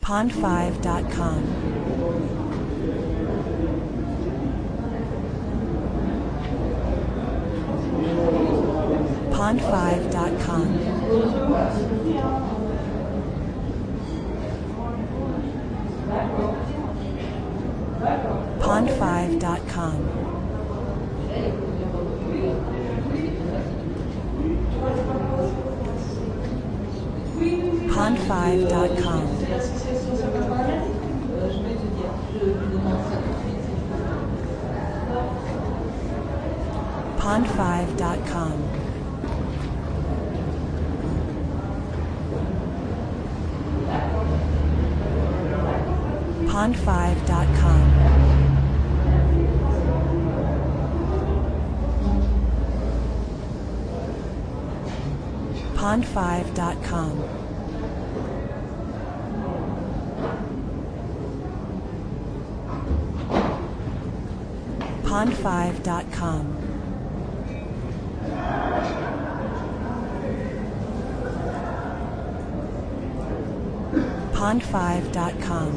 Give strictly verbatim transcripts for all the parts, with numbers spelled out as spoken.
pond five dot com. pond five dot com. pond five dot com. pond five dot com. pond five dot com. pond five dot com. pond five dot com. pond five dot com. pond five dot com.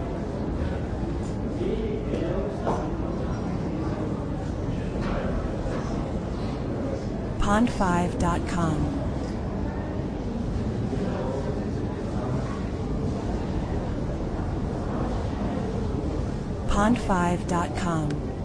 pond five dot com. pond five dot com.